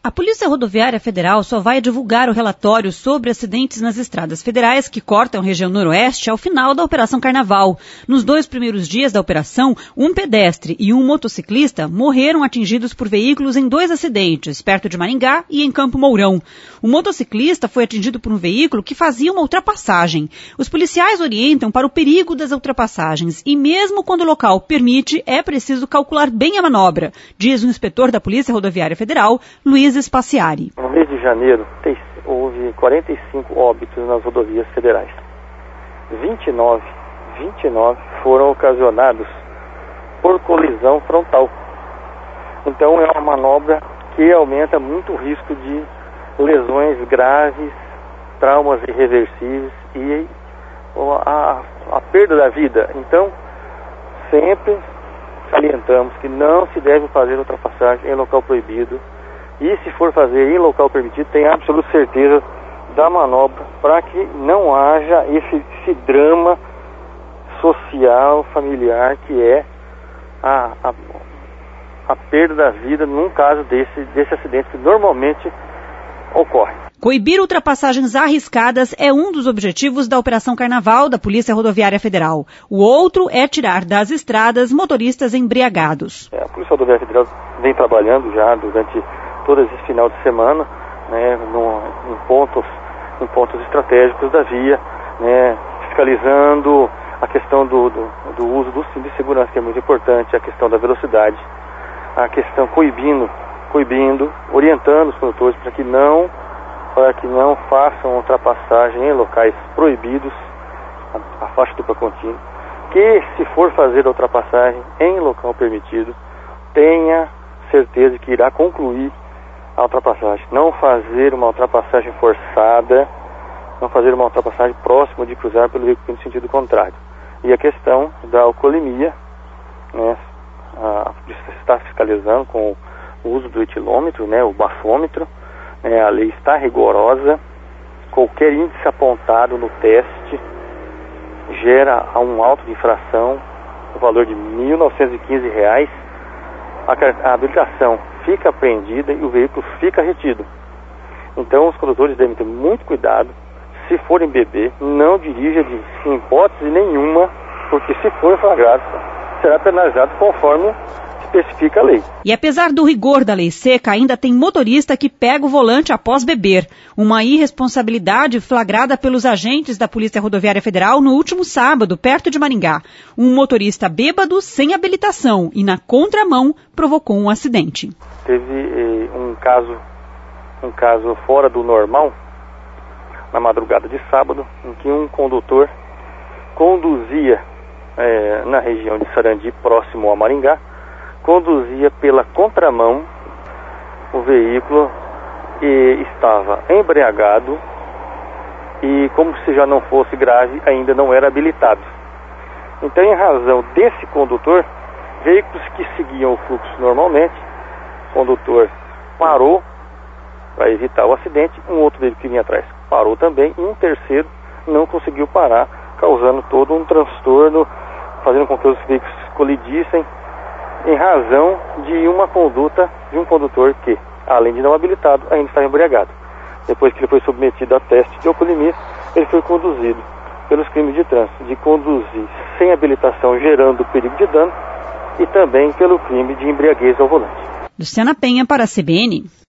A Polícia Rodoviária Federal só vai divulgar o relatório sobre acidentes nas estradas federais que cortam a região noroeste ao final da Operação Carnaval. Nos 2 primeiros dias da operação, um pedestre e um motociclista morreram atingidos por veículos em 2 acidentes, perto de Maringá e em Campo Mourão. O motociclista foi atingido por um veículo que fazia uma ultrapassagem. Os policiais orientam para o perigo das ultrapassagens e mesmo quando o local permite, é preciso calcular bem a manobra, diz o inspetor da Polícia Rodoviária Federal, Luiz Espaciari. No mês de janeiro, houve 45 óbitos nas rodovias federais. 29 foram ocasionados por colisão frontal. Então é uma manobra que aumenta muito o risco de lesões graves, traumas irreversíveis e a perda da vida. Então, sempre salientamos que não se deve fazer ultrapassagem em local proibido. E se for fazer em local permitido, tenha absoluta certeza da manobra para que não haja esse drama social, familiar, que é a perda da vida num caso desse acidente que normalmente ocorre. Coibir ultrapassagens arriscadas é um dos objetivos da Operação Carnaval da Polícia Rodoviária Federal. O outro é tirar das estradas motoristas embriagados. A Polícia Rodoviária Federal vem trabalhando já durante todo esse final de semana, né, em pontos estratégicos da via, né, fiscalizando a questão do uso do cinto de segurança, que é muito importante, a questão da velocidade, a questão coibindo, orientando os condutores para que não façam ultrapassagem em locais proibidos, a faixa dupla contínua, que se for fazer a ultrapassagem em local permitido, tenha certeza que irá concluir a ultrapassagem. Não fazer uma ultrapassagem forçada, não fazer uma ultrapassagem próxima de cruzar pelo veículo no sentido contrário. E a questão da alcoolemia, né, a polícia está fiscalizando com o uso do etilômetro, né, o bafômetro. A lei está rigorosa. Qualquer índice apontado no teste gera um auto de infração no valor de R$ 1.915. A habilitação fica apreendida e o veículo fica retido. Então os condutores devem ter muito cuidado. Se forem beber, não dirija em hipótese nenhuma, porque se for flagrado, será penalizado conforme especifica a lei. E apesar do rigor da lei seca, ainda tem motorista que pega o volante após beber. Uma irresponsabilidade flagrada pelos agentes da Polícia Rodoviária Federal no último sábado, perto de Maringá. Um motorista bêbado sem habilitação e na contramão provocou um acidente. Teve um caso fora do normal, na madrugada de sábado, em que um condutor conduzia na região de Sarandi, próximo a Maringá, conduzia pela contramão o veículo e estava embriagado e, como se já não fosse grave, ainda não era habilitado. Então, em razão desse condutor, veículos que seguiam o fluxo normalmente, o condutor parou para evitar o acidente, um outro veículo que vinha atrás parou também e um terceiro não conseguiu parar, causando todo um transtorno, fazendo com que os veículos colidissem, em razão de uma conduta de um condutor que, além de não habilitado, ainda estava embriagado. Depois que ele foi submetido a teste de alcoolemia, ele foi conduzido pelos crimes de trânsito, de conduzir sem habilitação, gerando perigo de dano, e também pelo crime de embriaguez ao volante. Luciana Penha para a CBN.